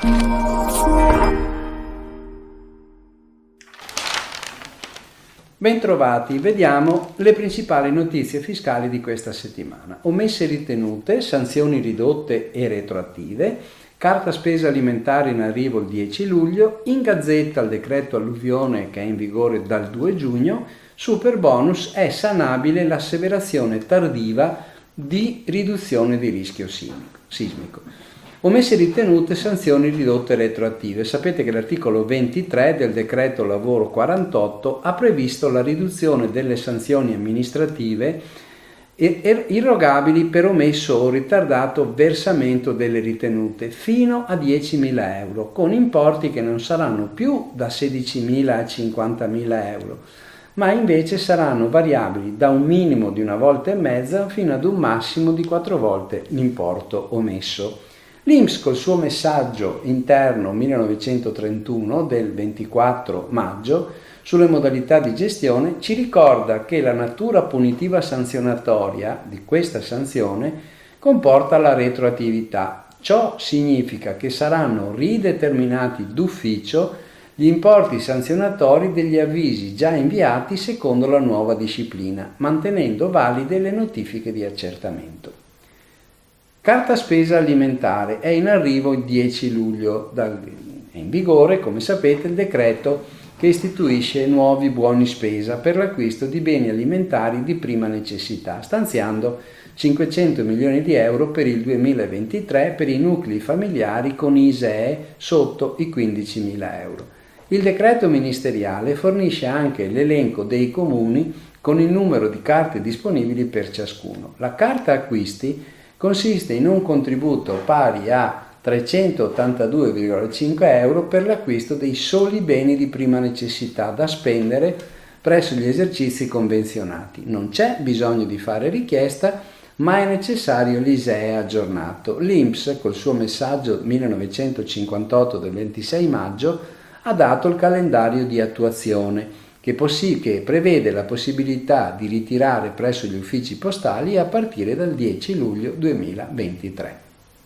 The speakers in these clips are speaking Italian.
Bentrovati, vediamo le principali notizie fiscali di questa settimana. Omesse ritenute, sanzioni ridotte e retroattive, carta spesa alimentare in arrivo il 10 luglio, in Gazzetta il decreto alluvione che è in vigore dal 2 giugno, super bonus è sanabile l'asseverazione tardiva di riduzione di rischio sismico. Omesse ritenute, sanzioni ridotte retroattive. Sapete che l'articolo 23 del decreto lavoro 48 ha previsto la riduzione delle sanzioni amministrative irrogabili per omesso o ritardato versamento delle ritenute fino a 10.000 euro, con importi che non saranno più da 16.000 a 50.000 euro, ma invece saranno variabili da un minimo di 1,5 volte fino ad un massimo di 4 volte l'importo omesso. L'INPS col suo messaggio interno 1931 del 24 maggio sulle modalità di gestione ci ricorda che la natura punitiva sanzionatoria di questa sanzione comporta la retroattività. Ciò significa che saranno rideterminati d'ufficio gli importi sanzionatori degli avvisi già inviati secondo la nuova disciplina, mantenendo valide le notifiche di accertamento. Carta spesa alimentare è in arrivo il 10 luglio, è in vigore, come sapete, il decreto che istituisce nuovi buoni spesa per l'acquisto di beni alimentari di prima necessità, stanziando 500 milioni di euro per il 2023 per i nuclei familiari con ISEE sotto i 15.000 euro. Il decreto ministeriale fornisce anche l'elenco dei comuni con il numero di carte disponibili per ciascuno. La carta acquisti consiste in un contributo pari a 382,5 euro per l'acquisto dei soli beni di prima necessità da spendere presso gli esercizi convenzionati. Non c'è bisogno di fare richiesta, ma è necessario l'ISEE aggiornato. L'INPS, col suo messaggio 1958 del 26 maggio, ha dato il calendario di attuazione che prevede la possibilità di ritirare presso gli uffici postali a partire dal 10 luglio 2023.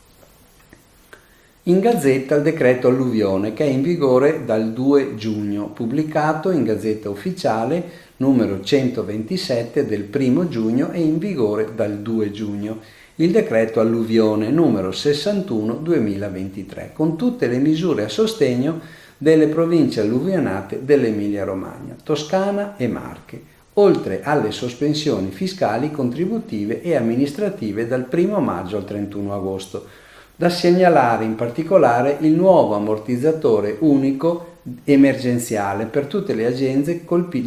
In Gazzetta il decreto alluvione che è in vigore dal 2 giugno, pubblicato in Gazzetta Ufficiale numero 127 del 1 giugno e in vigore dal 2 giugno. Il decreto alluvione numero 61 2023 con tutte le misure a sostegno delle province alluvionate dell'Emilia-Romagna, Toscana e Marche, oltre alle sospensioni fiscali, contributive e amministrative dal 1 maggio al 31 agosto. Da segnalare in particolare il nuovo ammortizzatore unico emergenziale per tutte le agenzie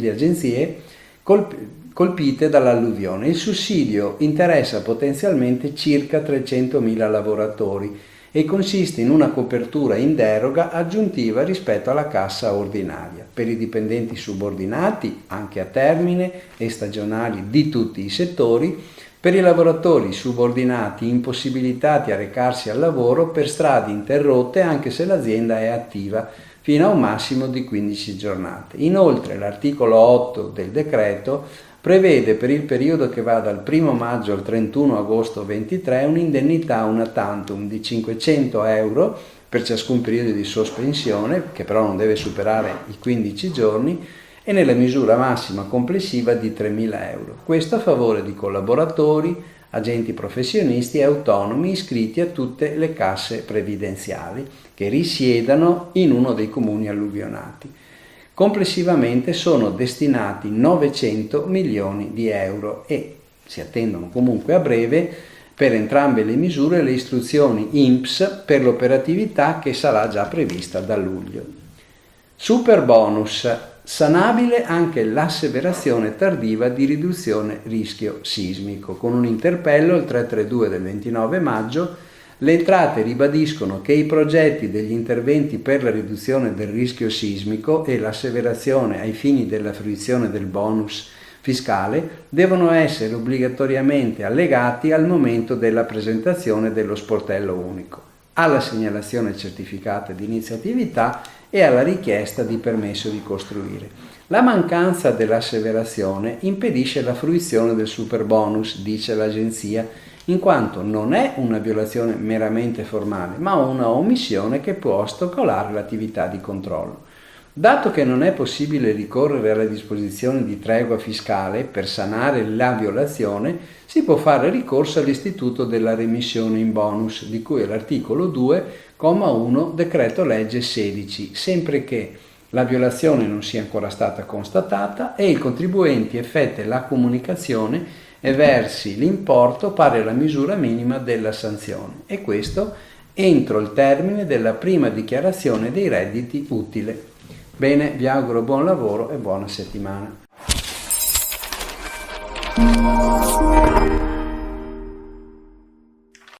colpite dall'alluvione. Il sussidio interessa potenzialmente circa 300.000 lavoratori e consiste in una copertura in deroga aggiuntiva rispetto alla cassa ordinaria. Per i dipendenti subordinati, anche a termine e stagionali di tutti i settori, per i lavoratori subordinati impossibilitati a recarsi al lavoro per strade interrotte anche se l'azienda è attiva, fino a un massimo di 15 giornate. Inoltre l'articolo 8 del decreto prevede per il periodo che va dal 1 maggio al 31 agosto 2023 un'indennità una tantum di 500 euro per ciascun periodo di sospensione, che però non deve superare i 15 giorni, e nella misura massima complessiva di 3.000 euro. Questo a favore di collaboratori, agenti professionisti e autonomi iscritti a tutte le casse previdenziali che risiedano in uno dei comuni alluvionati. Complessivamente sono destinati 900 milioni di euro e si attendono comunque a breve per entrambe le misure le istruzioni INPS per l'operatività che sarà già prevista da luglio. Super bonus, sanabile anche l'asseverazione tardiva di riduzione rischio sismico. Con un interpello il 332 del 29 maggio le entrate ribadiscono che i progetti degli interventi per la riduzione del rischio sismico e l'asseverazione ai fini della fruizione del bonus fiscale devono essere obbligatoriamente allegati al momento della presentazione dello sportello unico, alla segnalazione certificata di iniziatività e alla richiesta di permesso di costruire. La mancanza dell'asseverazione impedisce la fruizione del superbonus, dice l'agenzia, in quanto non è una violazione meramente formale, ma una omissione che può ostacolare l'attività di controllo. Dato che non è possibile ricorrere alla disposizione di tregua fiscale per sanare la violazione, si può fare ricorso all'istituto della remissione in bonus, di cui all'articolo 2, comma 1, decreto legge 16, sempre che la violazione non sia ancora stata constatata e il contribuente effetti la comunicazione e versi l'importo pari alla misura minima della sanzione, e questo entro il termine della prima dichiarazione dei redditi utile. Bene, vi auguro buon lavoro e buona settimana.